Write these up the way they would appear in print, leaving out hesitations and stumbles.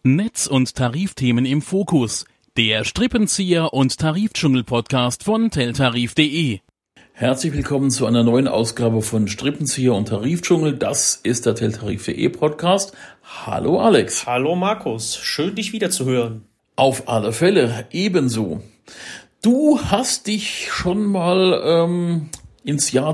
Netz- und Tarifthemen im Fokus. Der Strippenzieher und Tarifdschungel-Podcast von teltarif.de. Herzlich willkommen zu einer neuen Ausgabe von Strippenzieher und Tarifdschungel. Das ist der teltarif.de Podcast. Hallo Alex. Hallo Markus, schön dich wieder zu hören. Auf alle Fälle, ebenso. Du hast dich schon mal ins Jahr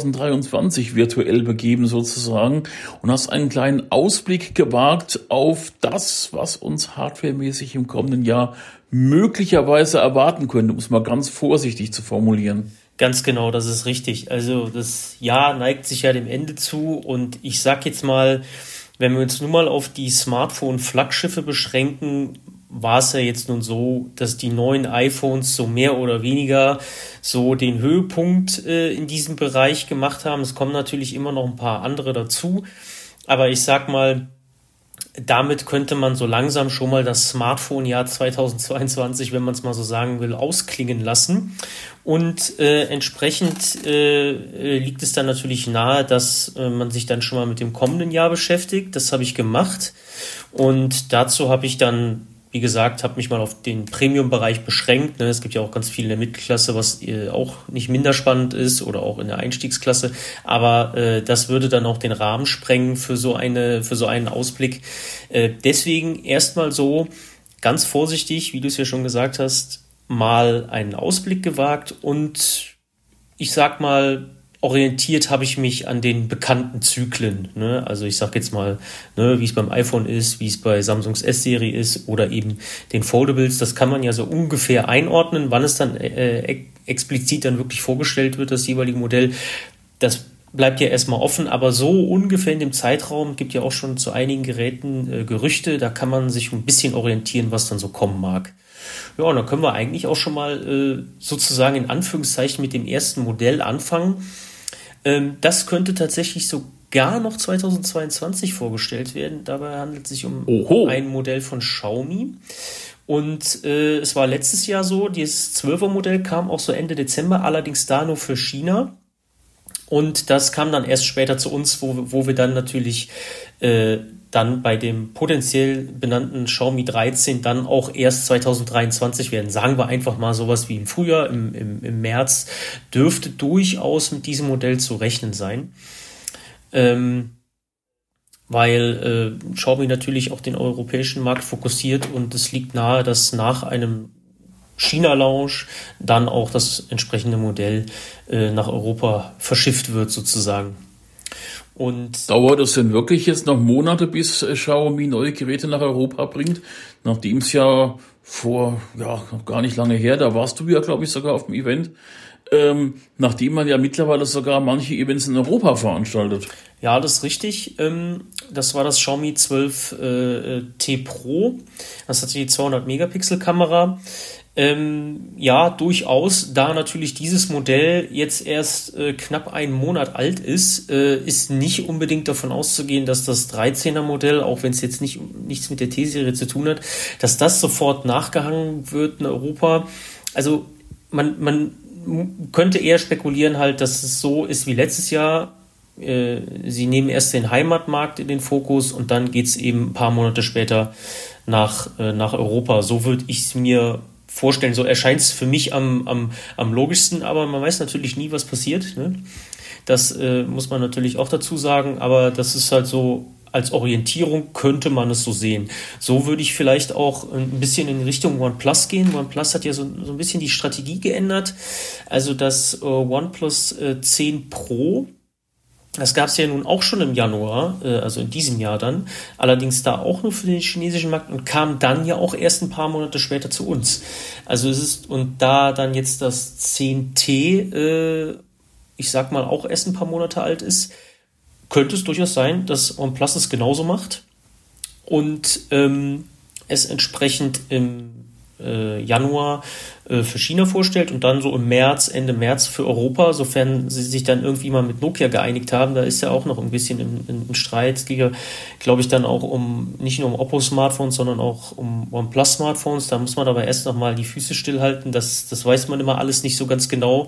2023 virtuell begeben sozusagen und hast einen kleinen Ausblick gewagt auf das, was uns hardwaremäßig im kommenden Jahr möglicherweise erwarten könnte, um es mal ganz vorsichtig zu formulieren. Ganz genau, das ist richtig. Also das Jahr neigt sich ja dem Ende zu und ich sag jetzt mal, wenn wir uns nun mal auf die Smartphone-Flaggschiffe beschränken, war es ja jetzt nun so, dass die neuen iPhones so mehr oder weniger so den Höhepunkt in diesem Bereich gemacht haben. Es kommen natürlich immer noch ein paar andere dazu, aber ich sag mal, damit könnte man so langsam schon mal das Smartphone-Jahr 2022, wenn man es mal so sagen will, ausklingen lassen. Und entsprechend liegt es dann natürlich nahe, dass man sich dann schon mal mit dem kommenden Jahr beschäftigt. Das habe ich gemacht und dazu habe ich dann, wie gesagt, habe mich mal auf den Premium-Bereich beschränkt. Es gibt ja auch ganz viel in der Mittelklasse, was auch nicht minder spannend ist oder auch in der Einstiegsklasse. Aber das würde dann auch den Rahmen sprengen für so einen Ausblick. Deswegen erstmal so ganz vorsichtig, wie du es ja schon gesagt hast, mal einen Ausblick gewagt und ich sag mal, orientiert habe ich mich an den bekannten Zyklen. Also ich sage jetzt mal, wie es beim iPhone ist, wie es bei Samsungs S-Serie ist oder eben den Foldables. Das kann man ja so ungefähr einordnen, wann es dann explizit dann wirklich vorgestellt wird, das jeweilige Modell. Das bleibt ja erstmal offen, aber so ungefähr in dem Zeitraum gibt ja auch schon zu einigen Geräten Gerüchte. Da kann man sich ein bisschen orientieren, was dann so kommen mag. Ja, und dann können wir eigentlich auch schon mal sozusagen in Anführungszeichen mit dem ersten Modell anfangen. Das könnte tatsächlich sogar noch 2022 vorgestellt werden. Dabei handelt es sich um ein Modell von Xiaomi. Und es war letztes Jahr so, dieses 12er Modell kam auch so Ende Dezember, allerdings da nur für China. Und das kam dann erst später zu uns, wo wir dann natürlich dann bei dem potenziell benannten Xiaomi 13 dann auch erst 2023 werden. Sagen wir einfach mal sowas wie im Frühjahr, im März dürfte durchaus mit diesem Modell zu rechnen sein. Weil Xiaomi natürlich auch den europäischen Markt fokussiert und es liegt nahe, dass nach einem China-Launch dann auch das entsprechende Modell nach Europa verschifft wird sozusagen. Und dauert es denn wirklich jetzt noch Monate, bis Xiaomi neue Geräte nach Europa bringt? Nachdem es ja noch gar nicht lange her, da warst du ja, glaube ich, sogar auf dem Event, nachdem man ja mittlerweile sogar manche Events in Europa veranstaltet. Ja, das ist richtig. Das war das Xiaomi 12T Pro. Das hatte die 200-Megapixel-Kamera. Ja, durchaus, da natürlich dieses Modell jetzt erst knapp einen Monat alt ist nicht unbedingt davon auszugehen, dass das 13er Modell, auch wenn es jetzt nichts mit der T-Serie zu tun hat, dass das sofort nachgehangen wird in Europa. Also man könnte eher spekulieren halt, dass es so ist wie letztes Jahr. Sie nehmen erst den Heimatmarkt in den Fokus und dann geht's eben ein paar Monate später nach Europa. So würde ich es mir vorstellen, so erscheint es für mich am logischsten, aber man weiß natürlich nie, was passiert. Ne? Das muss man natürlich auch dazu sagen, aber das ist halt so, als Orientierung könnte man es so sehen. So würde ich vielleicht auch ein bisschen in Richtung OnePlus gehen. OnePlus hat ja so ein bisschen die Strategie geändert. Also das OnePlus 10 Pro, das gab es ja nun auch schon im Januar, also in diesem Jahr dann, allerdings da auch nur für den chinesischen Markt und kam dann ja auch erst ein paar Monate später zu uns. Also es ist, und da dann jetzt das 10T, ich sag mal auch erst ein paar Monate alt ist, könnte es durchaus sein, dass OnePlus es genauso macht und es entsprechend im Januar für China vorstellt und dann so Ende März für Europa, sofern sie sich dann irgendwie mal mit Nokia geeinigt haben. Da ist ja auch noch ein bisschen im Streit. Es geht ja, glaube ich, dann auch nicht nur um Oppo-Smartphones, sondern auch um OnePlus-Smartphones. Da muss man aber erst noch mal die Füße stillhalten. Das weiß man immer alles nicht so ganz genau.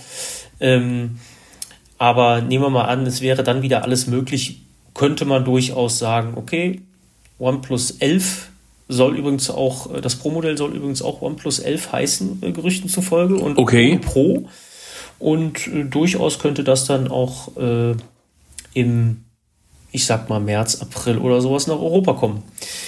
Aber nehmen wir mal an, es wäre dann wieder alles möglich, könnte man durchaus sagen, okay, OnePlus 11 soll übrigens auch, das Pro-Modell soll übrigens auch OnePlus 11 heißen, Gerüchten zufolge, und Okay. Pro. Und durchaus könnte das dann auch im, ich sag mal, März, April oder sowas nach Europa kommen.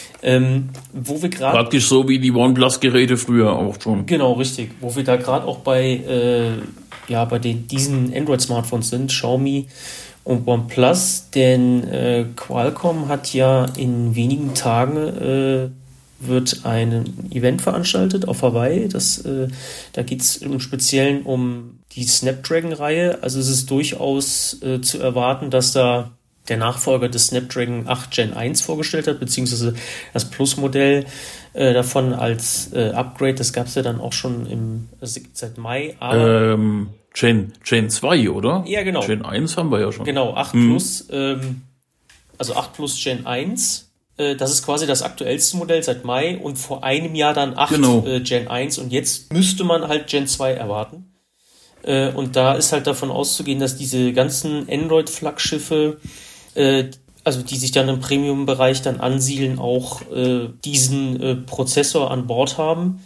Wo wir gerade... Praktisch so wie die OnePlus-Geräte früher auch schon. Genau, richtig. Wo wir da gerade auch bei diesen Android-Smartphones sind, Xiaomi und OnePlus, denn Qualcomm hat ja in wenigen Tagen wird ein Event veranstaltet auf Hawaii. Da geht es im Speziellen um die Snapdragon-Reihe. Also es ist durchaus zu erwarten, dass da der Nachfolger des Snapdragon 8 Gen 1 vorgestellt hat, beziehungsweise das Plus-Modell davon als Upgrade. Das gab es ja dann auch schon seit Mai. Aber Gen 2, oder? Ja, genau. Gen 1 haben wir ja schon. Genau, 8 Plus, also 8 Plus Gen 1. Das ist quasi das aktuellste Modell seit Mai und vor einem Jahr dann 8 Gen 1 und jetzt müsste man halt Gen 2 erwarten. Und da ist halt davon auszugehen, dass diese ganzen Android-Flaggschiffe, also die sich dann im Premium-Bereich dann ansiedeln, auch diesen Prozessor an Bord haben.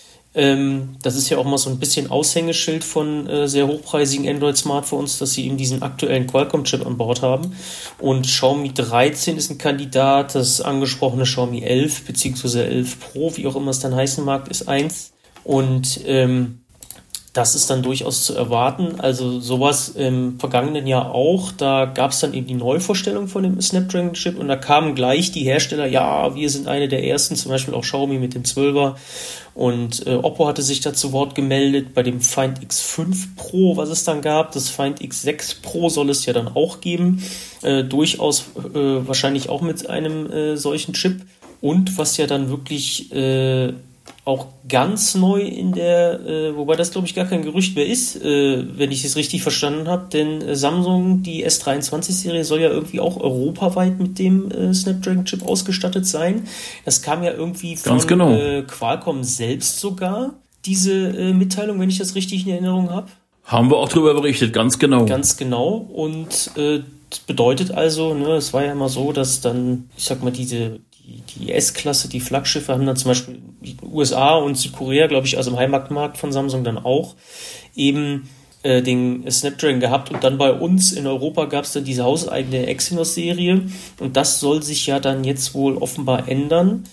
Das ist ja auch mal so ein bisschen Aushängeschild von sehr hochpreisigen Android-Smartphones, dass sie eben diesen aktuellen Qualcomm-Chip an Bord haben. Und Xiaomi 13 ist ein Kandidat, das angesprochene Xiaomi 11 bzw. 11 Pro, wie auch immer es dann heißen mag, ist eins. Und das ist dann durchaus zu erwarten. Also sowas im vergangenen Jahr auch. Da gab es dann eben die Neuvorstellung von dem Snapdragon-Chip und da kamen gleich die Hersteller, ja, wir sind eine der ersten, zum Beispiel auch Xiaomi mit dem 12er. Und Oppo hatte sich da zu Wort gemeldet bei dem Find X5 Pro, was es dann gab. Das Find X6 Pro soll es ja dann auch geben. Durchaus wahrscheinlich auch mit einem solchen Chip. Und was ja dann wirklich auch ganz neu wobei das glaube ich gar kein Gerücht mehr ist, wenn ich es richtig verstanden habe, denn Samsung, die S23-Serie soll ja irgendwie auch europaweit mit dem Snapdragon-Chip ausgestattet sein. Das kam ja irgendwie von Qualcomm selbst sogar, diese Mitteilung, wenn ich das richtig in Erinnerung habe. Haben wir auch darüber berichtet, ganz genau. Ganz genau und das bedeutet also, es war ja immer so, dass dann, ich sag mal, die S-Klasse, die Flaggschiffe haben dann zum Beispiel die USA und Südkorea, glaube ich, also im Heimatmarkt von Samsung dann auch eben den Snapdragon gehabt und dann bei uns in Europa gab es dann diese hauseigene Exynos-Serie und das soll sich ja dann jetzt wohl offenbar ändern.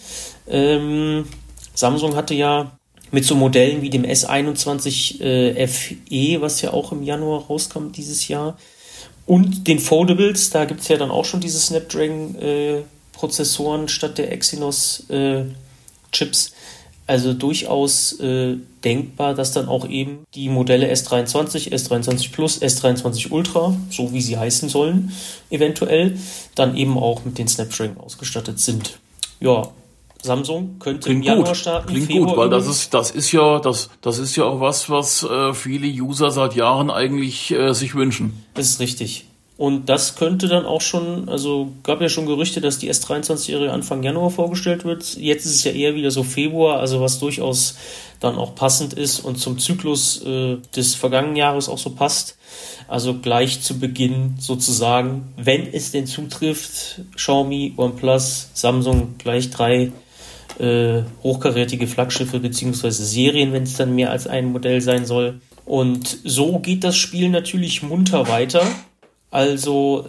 Samsung hatte ja mit so Modellen wie dem S21 FE, was ja auch im Januar rauskam dieses Jahr, und den Foldables, da gibt es ja dann auch schon diese Snapdragon Prozessoren statt der Exynos Chips. Also durchaus denkbar, dass dann auch eben die Modelle S23, S23 Plus, S23 Ultra, so wie sie heißen sollen, eventuell, dann eben auch mit den Snapdragon ausgestattet sind. Ja, Samsung könnte im Januar starten. Klingt gut, weil das ist ja auch was viele User seit Jahren eigentlich sich wünschen. Das ist richtig. Und das könnte dann auch schon, also gab ja schon Gerüchte, dass die S23-Serie Anfang Januar vorgestellt wird. Jetzt ist es ja eher wieder so Februar, also was durchaus dann auch passend ist und zum Zyklus des vergangenen Jahres auch so passt. Also gleich zu Beginn sozusagen, wenn es denn zutrifft, Xiaomi, OnePlus, Samsung, gleich 3 hochkarätige Flaggschiffe bzw. Serien, wenn es dann mehr als ein Modell sein soll. Und so geht das Spiel natürlich munter weiter. Also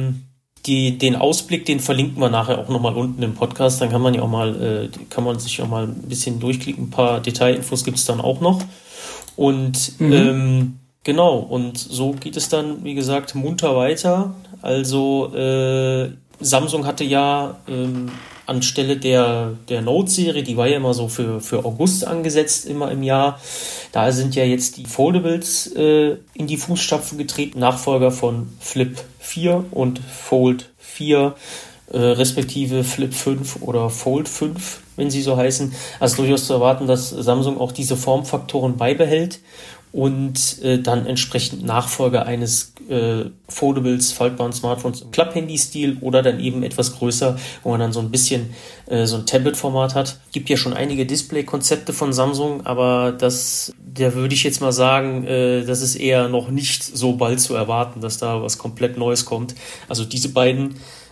den Ausblick, den verlinken wir nachher auch nochmal unten im Podcast. Dann kann man ja auch mal, kann man sich auch mal ein bisschen durchklicken. Ein paar Detailinfos gibt es dann auch noch. Und genau, und so geht es dann, wie gesagt, munter weiter. Also Samsung hatte ja anstelle der Note-Serie, die war ja immer so für August angesetzt, immer im Jahr. Da sind ja jetzt die Foldables in die Fußstapfen getreten, Nachfolger von Flip 4 und Fold 4, respektive Flip 5 oder Fold 5, wenn sie so heißen. Also durchaus zu erwarten, dass Samsung auch diese Formfaktoren beibehält und dann entsprechend Nachfolger eines Foldables, faltbaren Smartphones im Klapp-Handy-Stil oder dann eben etwas größer, wo man dann so ein bisschen so ein Tablet-Format hat. Gibt ja schon einige Display-Konzepte von Samsung, aber da würde ich jetzt mal sagen, das ist eher noch nicht so bald zu erwarten, dass da was komplett Neues kommt. Also diese beiden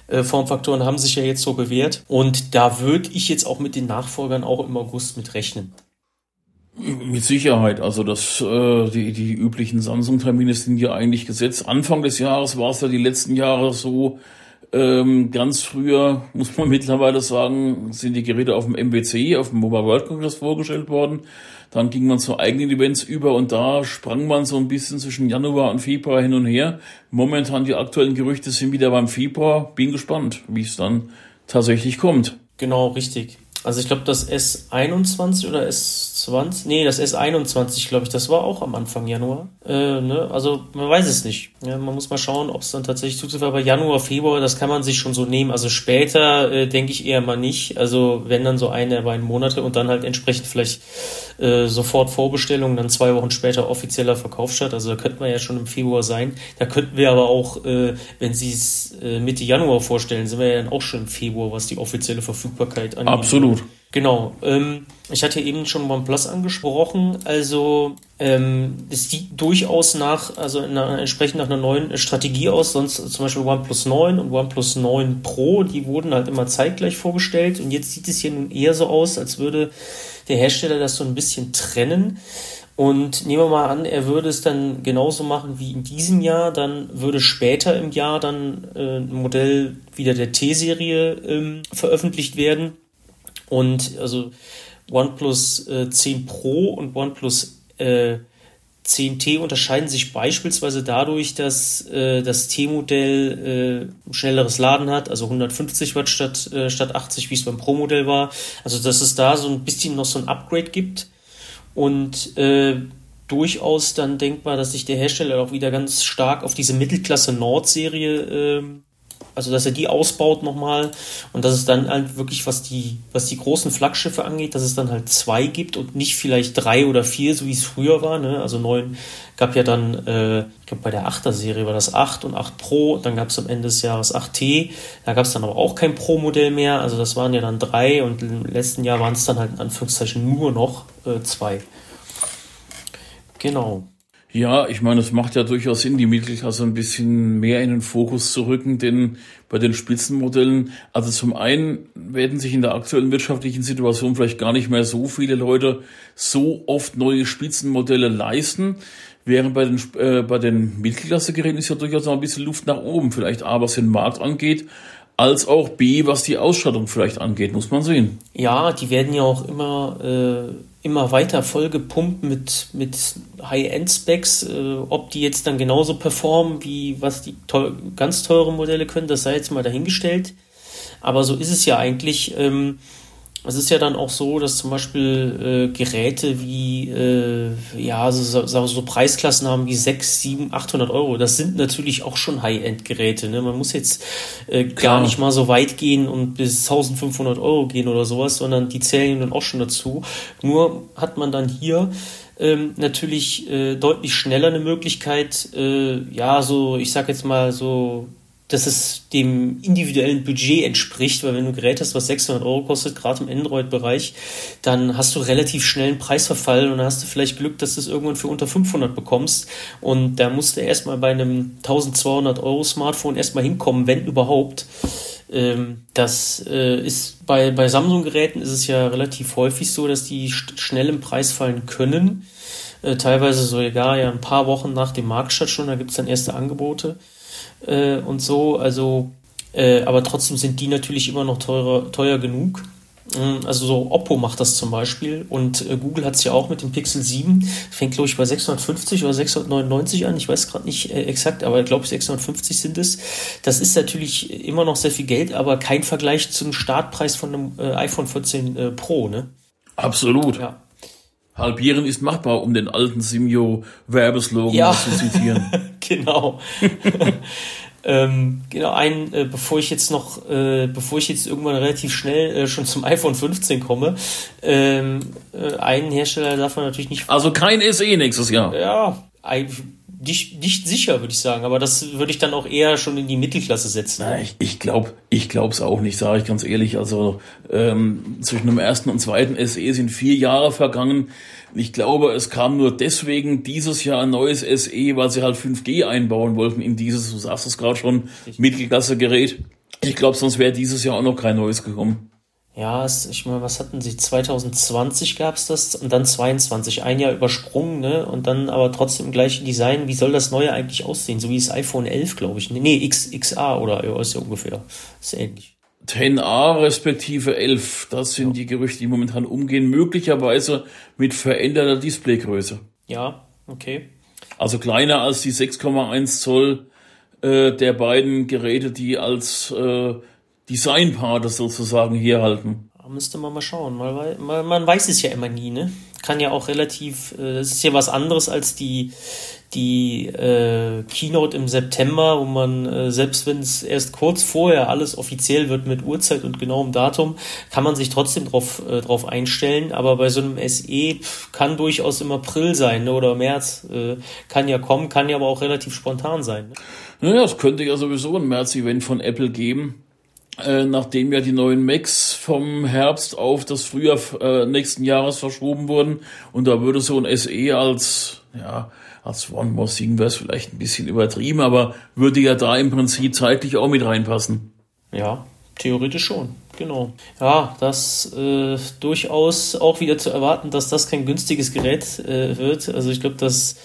Formfaktoren haben sich ja jetzt so bewährt. Und da würde ich jetzt auch mit den Nachfolgern auch im August mit rechnen. Mit Sicherheit. Also die üblichen Samsung-Termine sind ja eigentlich gesetzt. Anfang des Jahres war es ja die letzten Jahre so. Ganz früher, muss man mittlerweile sagen, sind die Geräte auf dem MWC, auf dem Mobile World Congress vorgestellt worden. Dann ging man zu eigenen Events über und da sprang man so ein bisschen zwischen Januar und Februar hin und her. Momentan die aktuellen Gerüchte sind wieder beim Februar. Bin gespannt, wie es dann tatsächlich kommt. Genau, richtig. Also ich glaube, das S21 oder S20, das S21, glaube ich, das war auch am Anfang Januar. Also man weiß es nicht. Ja, man muss mal schauen, ob es dann tatsächlich zutrifft. Aber Januar, Februar, das kann man sich schon so nehmen. Also später denke ich eher mal nicht. Also wenn dann so eine, beiden Monate und dann halt entsprechend vielleicht sofort Vorbestellungen, dann 2 Wochen später offizieller Verkaufsstart. Also da könnten wir ja schon im Februar sein. Da könnten wir aber auch, wenn Sie es Mitte Januar vorstellen, sind wir ja dann auch schon im Februar, was die offizielle Verfügbarkeit angeht. Absolut. Genau. Ich hatte eben schon OnePlus angesprochen. Also es sieht durchaus entsprechend nach einer neuen Strategie aus. Sonst zum Beispiel OnePlus 9 und OnePlus 9 Pro, die wurden halt immer zeitgleich vorgestellt. Und jetzt sieht es hier nun eher so aus, als würde der Hersteller das so ein bisschen trennen. Und nehmen wir mal an, er würde es dann genauso machen wie in diesem Jahr, dann würde später im Jahr dann ein Modell wieder der T-Serie veröffentlicht werden. Und also OnePlus 10 Pro und OnePlus 10T unterscheiden sich beispielsweise dadurch, dass das T-Modell schnelleres Laden hat, also 150 Watt statt 80, wie es beim Pro-Modell war. Also dass es da so ein bisschen noch so ein Upgrade gibt und durchaus dann denkbar, dass sich der Hersteller auch wieder ganz stark auf diese Mittelklasse Nord-Serie also dass er die ausbaut nochmal und dass es dann halt wirklich, was die großen Flaggschiffe angeht, dass es dann halt 2 gibt und nicht vielleicht 3 oder 4, so wie es früher war. Ne? Also 9 gab ja dann, ich glaube bei der 8er-Serie war das 8 und 8 Pro, dann gab es am Ende des Jahres 8T, da gab es dann aber auch kein Pro-Modell mehr, also das waren ja dann 3 und im letzten Jahr waren es dann halt in Anführungszeichen nur noch 2. Genau. Ja, ich meine, es macht ja durchaus Sinn, die Mittelklasse ein bisschen mehr in den Fokus zu rücken, denn bei den Spitzenmodellen, also zum einen werden sich in der aktuellen wirtschaftlichen Situation vielleicht gar nicht mehr so viele Leute so oft neue Spitzenmodelle leisten, während bei den Mittelklasse-Geräten ist ja durchaus noch ein bisschen Luft nach oben, vielleicht A, was den Markt angeht, als auch B, was die Ausstattung vielleicht angeht, muss man sehen. Ja, die werden ja auch immer weiter vollgepumpt mit High-End-Specs. Ob die jetzt dann genauso performen, wie was die ganz teure Modelle können, das sei jetzt mal dahingestellt. Aber so ist es ja eigentlich. Es ist ja dann auch so, dass zum Beispiel Geräte wie so Preisklassen haben wie 6, 7, 800 Euro. Das sind natürlich auch schon High-End-Geräte. Ne? Man muss jetzt gar nicht mal so weit gehen und bis 1500 Euro gehen oder sowas, sondern die zählen dann auch schon dazu. Nur hat man dann hier natürlich deutlich schneller eine Möglichkeit, ich sag jetzt mal so, dass es dem individuellen Budget entspricht, weil wenn du ein Gerät hast, was 600 Euro kostet, gerade im Android-Bereich, dann hast du relativ schnell einen Preisverfall und dann hast du vielleicht Glück, dass du es irgendwann für unter 500 bekommst und da musst du erstmal bei einem 1200 Euro Smartphone erstmal hinkommen, wenn überhaupt. Das ist bei Samsung-Geräten ist es ja relativ häufig so, dass die schnell im Preis fallen können, teilweise sogar ja ein paar Wochen nach dem Marktstart schon, da gibt es dann erste Angebote. Und so, also aber trotzdem sind die natürlich immer noch teuer genug. Also so Oppo macht das zum Beispiel und Google hat es ja auch mit dem Pixel 7, fängt glaube ich bei 650 oder 699 an, ich weiß gerade nicht exakt, aber ich glaube 650 sind es. Das ist natürlich immer noch sehr viel Geld, aber kein Vergleich zum Startpreis von einem iPhone 14 Pro, ne? Absolut. Ja. Halbieren ist machbar, um den alten Simio-Werbeslogan zu zitieren. Genau. Bevor ich jetzt irgendwann relativ schnell schon zum iPhone 15 komme, einen Hersteller darf man natürlich nicht... Also kein SE nächstes Jahr. Ja, nicht sicher, würde ich sagen, aber das würde ich dann auch eher schon in die Mittelklasse setzen. Na, ich glaub's auch nicht, sage ich ganz ehrlich. Also zwischen dem ersten und zweiten SE sind 4 Jahre vergangen. Ich glaube, es kam nur deswegen dieses Jahr ein neues SE, weil sie halt 5G einbauen wollten in dieses, du sagst es gerade schon, Mittelklasse-Gerät. Ich glaube, sonst wäre dieses Jahr auch noch kein neues gekommen. Ja, ich meine, was hatten sie? 2020 gab's das und dann 22, ein Jahr übersprungen, ne? Und dann aber trotzdem im gleichen Design. Wie soll das neue eigentlich aussehen? So wie das iPhone 11, glaube ich. Nee, XA oder ist ja ungefähr. Ist ähnlich. 10a respektive 11, das sind die Gerüchte, die momentan umgehen. Möglicherweise mit veränderter Displaygröße. Ja, okay. Also kleiner als die 6,1 Zoll der beiden Geräte, die als Designpate sozusagen herhalten. Da müsste man mal schauen. Man weiß es ja immer nie, ne? Kann ja auch relativ, das ist ja was anderes als die Keynote im September, wo man, selbst wenn es erst kurz vorher alles offiziell wird mit Uhrzeit und genauem Datum, kann man sich trotzdem drauf einstellen. Aber bei so einem SE kann durchaus im April sein, ne? Oder März, kann ja kommen, kann ja aber auch relativ spontan sein. Ne? Naja, es könnte ja sowieso ein März-Event von Apple geben. Nachdem ja die neuen Macs vom Herbst auf das Frühjahr nächsten Jahres verschoben wurden. Und da würde so ein SE als One More Thing wäre es vielleicht ein bisschen übertrieben, aber würde ja da im Prinzip zeitlich auch mit reinpassen. Ja, theoretisch schon, genau. Ja, das durchaus auch wieder zu erwarten, dass das kein günstiges Gerät wird. Also ich glaube, das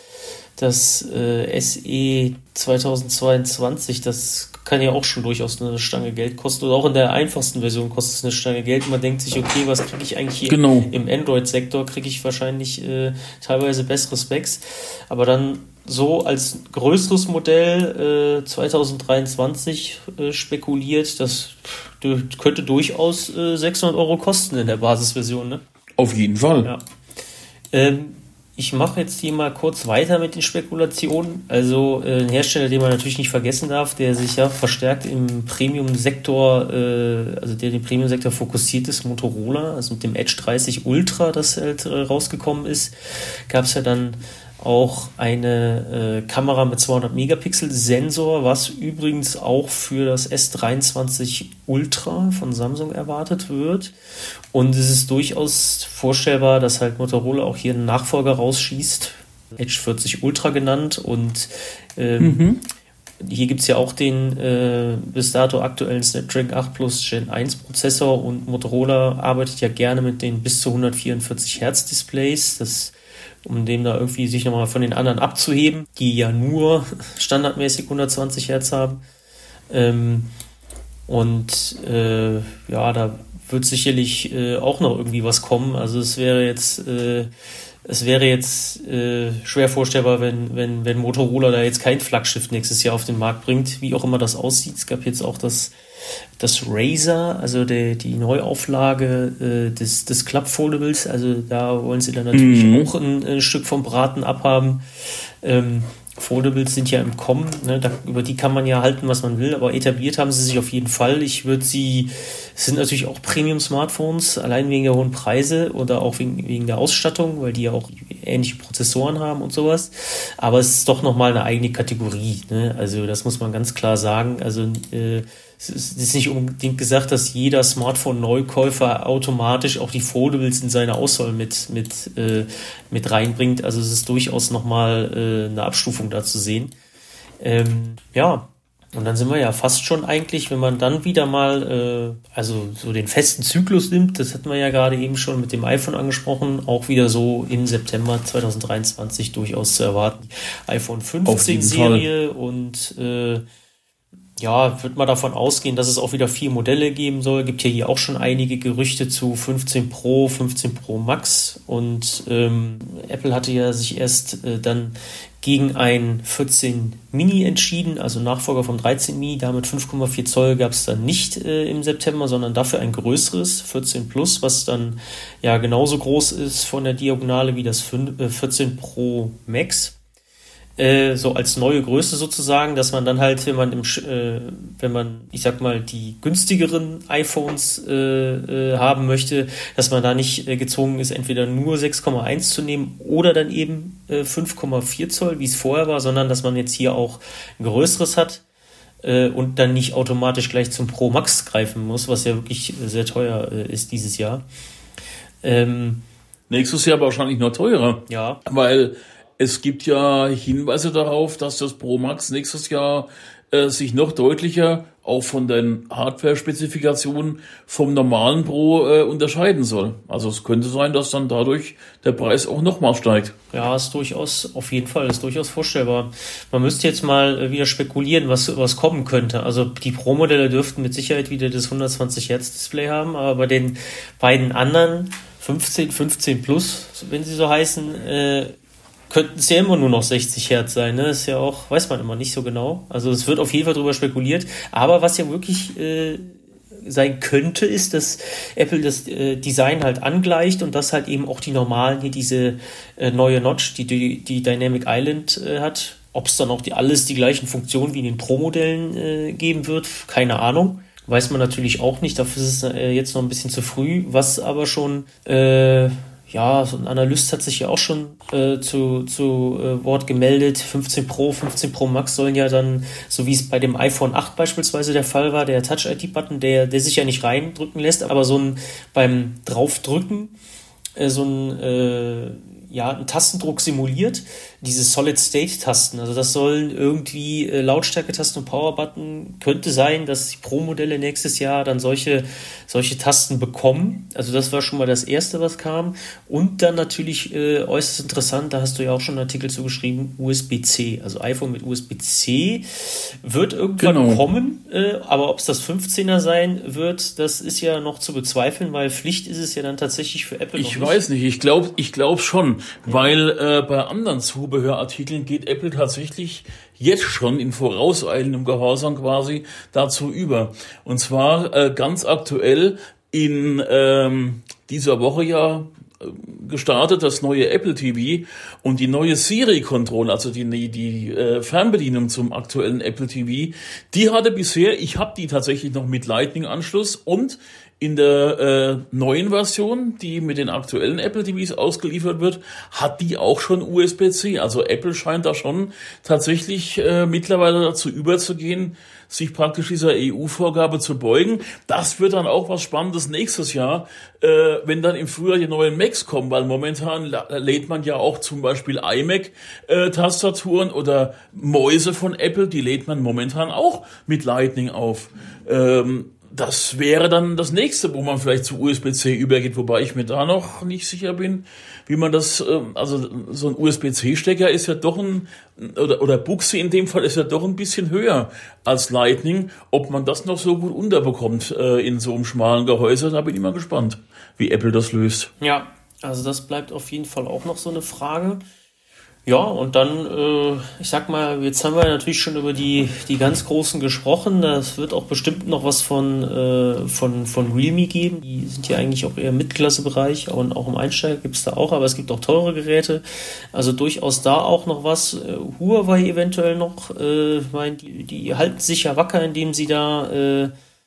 SE 2022, das kann ja auch schon durchaus eine Stange Geld kosten. Oder auch in der einfachsten Version kostet es eine Stange Geld. Man denkt sich, okay, was kriege ich eigentlich hier im Android-Sektor? Kriege ich wahrscheinlich teilweise bessere Specs. Aber dann so als größeres Modell 2023 spekuliert, das könnte durchaus 600 Euro kosten in der Basisversion. Ne? Auf jeden Fall. Ja. Ich mache jetzt hier mal kurz weiter mit den Spekulationen. Also ein Hersteller, den man natürlich nicht vergessen darf, der sich ja verstärkt im Premium-Sektor, also der den Premium-Sektor fokussiert ist, Motorola. Also mit dem Edge 30 Ultra, das halt rausgekommen ist, gab es ja dann auch eine Kamera mit 200 Megapixel Sensor, was übrigens auch für das S23 Ultra von Samsung erwartet wird. Und es ist durchaus vorstellbar, dass halt Motorola auch hier einen Nachfolger rausschießt, Edge 40 Ultra genannt. Und hier gibt es ja auch den bis dato aktuellen Snapdragon 8 Plus Gen 1 Prozessor, und Motorola arbeitet ja gerne mit den bis zu 144 Hertz Displays, um dem da irgendwie sich nochmal von den anderen abzuheben, die ja nur standardmäßig 120 Hertz haben. Da wird sicherlich auch noch irgendwie was kommen. Also es wäre jetzt schwer vorstellbar, wenn Motorola da jetzt kein Flaggschiff nächstes Jahr auf den Markt bringt, wie auch immer das aussieht. Es gab jetzt auch das Razer, also die Neuauflage des Club Foldables, also da wollen sie dann natürlich auch ein Stück vom Braten abhaben. Foldables sind ja im Kommen, ne? Über die kann man ja halten, was man will, aber etabliert haben sie sich auf jeden Fall. Es sind natürlich auch Premium-Smartphones, allein wegen der hohen Preise oder auch wegen der Ausstattung, weil die ja auch ähnliche Prozessoren haben und sowas. Aber es ist doch nochmal eine eigene Kategorie, ne? Also das muss man ganz klar sagen. Also es ist nicht unbedingt gesagt, dass jeder Smartphone-Neukäufer automatisch auch die Foldables in seine Auswahl mit reinbringt. Also es ist durchaus nochmal eine Abstufung da zu sehen. Und dann sind wir ja fast schon eigentlich, wenn man dann wieder mal so den festen Zyklus nimmt, das hatten wir ja gerade eben schon mit dem iPhone angesprochen, auch wieder so im September 2023 durchaus zu erwarten. iPhone 15 Serie und wird man davon ausgehen, dass es auch wieder 4 Modelle geben soll. Gibt ja hier auch schon einige Gerüchte zu 15 Pro, 15 Pro Max, und Apple hatte ja sich erst dann gegen ein 14 Mini entschieden, also Nachfolger vom 13 Mini. Damit 5,4 Zoll gab es dann nicht im September, sondern dafür ein größeres 14 Plus, was dann ja genauso groß ist von der Diagonale wie das 14 Pro Max. So als neue Größe sozusagen, dass man dann halt, wenn man, ich sag mal, die günstigeren iPhones haben möchte, dass man da nicht gezwungen ist, entweder nur 6,1 zu nehmen oder dann eben 5,4 Zoll, wie es vorher war, sondern dass man jetzt hier auch ein größeres hat und dann nicht automatisch gleich zum Pro Max greifen muss, was ja wirklich sehr teuer ist dieses Jahr. Nächstes Jahr wahrscheinlich noch teurer. Ja. Weil es gibt ja Hinweise darauf, dass das Pro Max nächstes Jahr sich noch deutlicher auch von den Hardware-Spezifikationen vom normalen Pro unterscheiden soll. Also es könnte sein, dass dann dadurch der Preis auch nochmal steigt. Ja, ist durchaus, auf jeden Fall, ist durchaus vorstellbar. Man müsste jetzt mal wieder spekulieren, was kommen könnte. Also die Pro-Modelle dürften mit Sicherheit wieder das 120 Hertz Display haben, aber bei den beiden anderen 15 Plus, wenn sie so heißen, könnten es ja immer nur noch 60 Hertz sein, ne? Ist ja auch, weiß man immer nicht so genau. Also es wird auf jeden Fall drüber spekuliert. Aber was ja wirklich sein könnte, ist, dass Apple das Design halt angleicht und dass halt eben auch die normalen hier diese neue Notch, die Dynamic Island hat. Ob es dann auch alles die gleichen Funktionen wie in den Pro-Modellen geben wird, keine Ahnung. Weiß man natürlich auch nicht. Dafür ist es jetzt noch ein bisschen zu früh. Was aber schon so ein Analyst hat sich ja auch schon zu Wort gemeldet. 15 Pro Max sollen ja dann, so wie es bei dem iPhone 8 beispielsweise der Fall war, der Touch-ID-Button, der sich ja nicht reindrücken lässt, aber beim Draufdrücken einen Tastendruck simuliert, diese Solid-State-Tasten, also das sollen irgendwie Lautstärke-Tasten und Power-Button, könnte sein, dass die Pro-Modelle nächstes Jahr dann solche Tasten bekommen, also das war schon mal das Erste, was kam, und dann natürlich äußerst interessant, da hast du ja auch schon einen Artikel zugeschrieben, USB-C, also iPhone mit USB-C wird irgendwann kommen, aber ob es das 15er sein wird, das ist ja noch zu bezweifeln, weil Pflicht ist es ja dann tatsächlich für Apple noch nicht. Ich weiß nicht, ich glaube schon, weil bei anderen Zubehörartikeln geht Apple tatsächlich jetzt schon in vorauseilendem Gehorsam quasi dazu über. Und zwar ganz aktuell in dieser Woche ja gestartet, das neue Apple TV und die neue Siri-Controller, also die Fernbedienung zum aktuellen Apple TV, die hatte bisher, ich habe die tatsächlich noch mit Lightning-Anschluss und in der neuen Version, die mit den aktuellen Apple TVs ausgeliefert wird, hat die auch schon USB-C. Also Apple scheint da schon tatsächlich mittlerweile dazu überzugehen, sich praktisch dieser EU-Vorgabe zu beugen. Das wird dann auch was Spannendes nächstes Jahr, wenn dann im Frühjahr die neuen Macs kommen, weil momentan lädt man ja auch zum Beispiel iMac-Tastaturen oder Mäuse von Apple, die lädt man momentan auch mit Lightning auf. Das wäre dann das nächste, wo man vielleicht zu USB-C übergeht, wobei ich mir da noch nicht sicher bin, wie man das, also so ein USB-C-Stecker ist ja doch oder Buchse in dem Fall ist ja doch ein bisschen höher als Lightning. Ob man das noch so gut unterbekommt in so einem schmalen Gehäuse, da bin ich mal gespannt, wie Apple das löst. Ja, also das bleibt auf jeden Fall auch noch so eine Frage. Ja, und dann, ich sag mal, jetzt haben wir natürlich schon über die ganz Großen gesprochen. Das wird auch bestimmt noch was von Realme geben. Die sind ja eigentlich auch eher im Mittelklassebereich und auch im Einsteiger gibt's da auch, aber es gibt auch teure Geräte. Also durchaus da auch noch was. Huawei eventuell noch. Ich meine, die halten sich ja wacker, indem sie da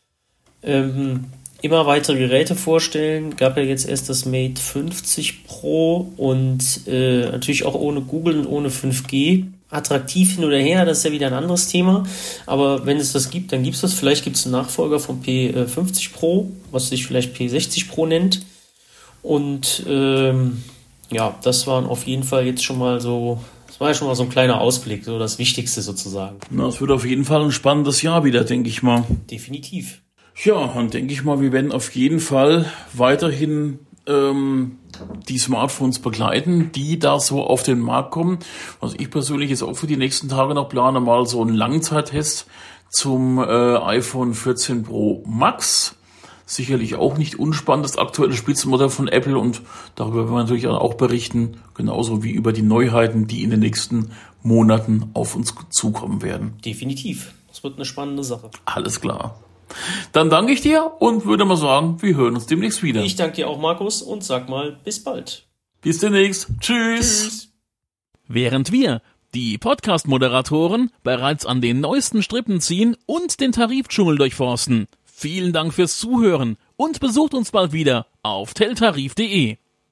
immer weitere Geräte vorstellen. Gab ja jetzt erst das Mate 50 Pro und natürlich auch ohne Google und ohne 5G. Attraktiv hin oder her, das ist ja wieder ein anderes Thema. Aber wenn es das gibt, dann gibt es das. Vielleicht gibt es einen Nachfolger vom P50 Pro, was sich vielleicht P60 Pro nennt. Und das waren auf jeden Fall jetzt schon mal so. Das war ja schon mal so ein kleiner Ausblick, so das Wichtigste sozusagen. Na, es wird auf jeden Fall ein spannendes Jahr wieder, denke ich mal. Definitiv. Ja, dann denke ich mal, wir werden auf jeden Fall weiterhin die Smartphones begleiten, die da so auf den Markt kommen. Was ich persönlich jetzt auch für die nächsten Tage noch plane, mal so einen Langzeittest zum iPhone 14 Pro Max. Sicherlich auch nicht unspannend, das aktuelle Spitzenmodell von Apple, und darüber werden wir natürlich auch berichten, genauso wie über die Neuheiten, die in den nächsten Monaten auf uns zukommen werden. Definitiv. Das wird eine spannende Sache. Alles klar. Dann danke ich dir und würde mal sagen, wir hören uns demnächst wieder. Ich danke dir auch, Markus, und sag mal, bis bald. Bis demnächst. Tschüss. Während wir, die Podcast-Moderatoren, bereits an den neuesten Strippen ziehen und den Tarifdschungel durchforsten. Vielen Dank fürs Zuhören und besucht uns bald wieder auf teltarif.de.